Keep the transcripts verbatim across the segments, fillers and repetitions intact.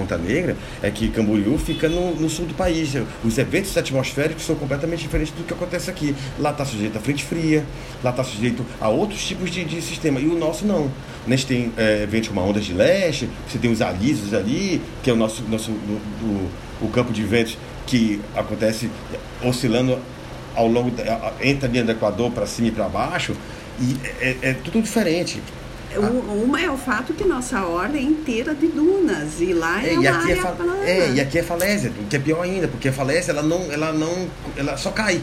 Ponta Negra é que Camboriú fica no, no sul do país. Os eventos atmosféricos são completamente diferentes do que acontece aqui. Lá está sujeito a frente fria, lá está sujeito a outros tipos de, de sistema. E o nosso não. A gente tem é, eventos como a Ondas de Leste, você tem os alisos ali, que é o nosso, nosso do, do, o campo de ventos que acontece oscilando ao longo, da, entra dentro do Equador para cima e para baixo, e é, é tudo diferente. O, uma é o fato que nossa orla é inteira de dunas, e lá é, é uma área é fa- plana. É, e aqui é falésia, o que é pior ainda, porque a falésia, ela não, ela não, ela só cai.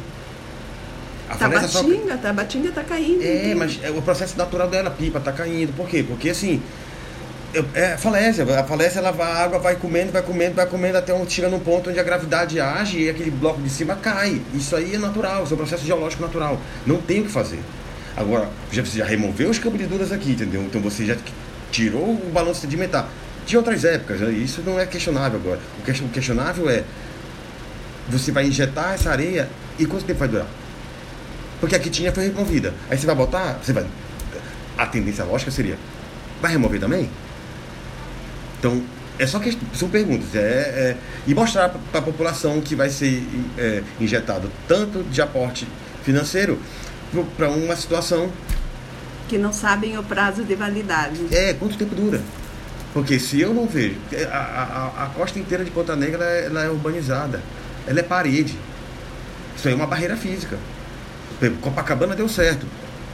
A Tabatinga, só... Tabatinga está caindo. É, entende? mas é o processo natural dela, pipa, está caindo. Por quê? Porque assim, é falésia, a falésia, ela vai, a água vai comendo, vai comendo, vai comendo até um, chega num ponto onde a gravidade age e aquele bloco de cima cai. Isso aí é natural, isso é um processo geológico natural. Não tem o que fazer. Agora, já, você já removeu os campos de dunas aqui, entendeu? Então você já tirou o balanço sedimentar. De outras épocas, né? Isso não é questionável agora. O questionável é, você vai injetar essa areia e quanto tempo vai durar? Porque a que tinha foi removida. Aí você vai botar, você vai... A tendência lógica seria, vai remover também? Então, é só que são perguntas. É, é, e mostrar para a população que vai ser é, injetado tanto de aporte financeiro para uma situação... Que não sabem o prazo de validade. É, quanto tempo dura? Porque se eu não vejo... A, a, a costa inteira de Ponta Negra, ela é, ela é urbanizada. Ela é parede. Isso aí é uma barreira física. Copacabana deu certo.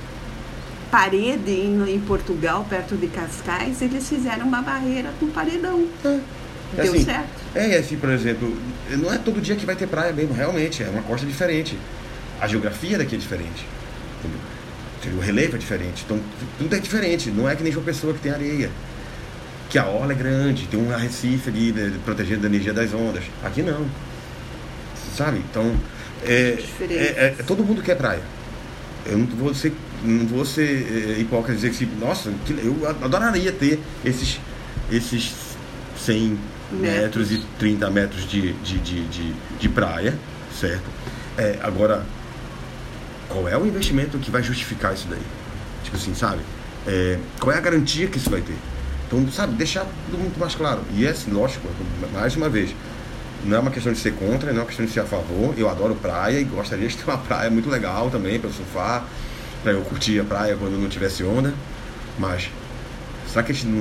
Parede em, em Portugal, perto de Cascais, eles fizeram uma barreira com paredão. É. Deu assim, certo. É, assim, por exemplo, não é todo dia que vai ter praia mesmo, realmente, é uma costa diferente. A geografia daqui é diferente. Entendeu? O relevo é diferente. Então, tudo é diferente. Não é que nem João Pessoa que tem areia. Que a orla é grande, tem um arrecife ali, né, protegendo da energia das ondas. Aqui não. Sabe? Então, é, é, é, é, todo mundo quer praia. Eu não vou ser, não vou ser é, hipócrita dizer que, nossa, eu adoraria ter esses, esses cem metros e trinta metros de, de, de, de, de praia, certo? É, agora, qual é o investimento que vai justificar isso daí? Tipo assim, sabe? É, qual é a garantia que isso vai ter? Então, sabe, deixar tudo muito mais claro. E é assim, lógico, mais uma vez, não é uma questão de ser contra, não é uma questão de ser a favor. Eu adoro praia e gostaria de ter uma praia muito legal também para eu surfar, para eu curtir a praia quando não tivesse onda. Mas será que a gente não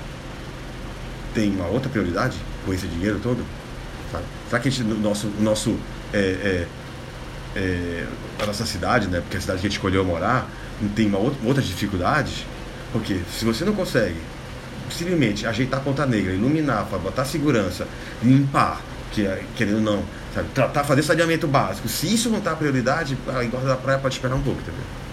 tem uma outra prioridade com esse dinheiro todo? Sabe? Será que a gente, o nosso, o nosso é, é, é, a nossa cidade, né? Porque a cidade que a gente escolheu morar, não tem uma outra, outras dificuldades? Porque se você não consegue simplesmente ajeitar a Ponta Negra, iluminar, botar segurança, limpar, que é, querendo ou não, sabe, tratar, fazer saneamento básico. Se isso não está a prioridade, a engorda da praia pode esperar um pouco, entendeu?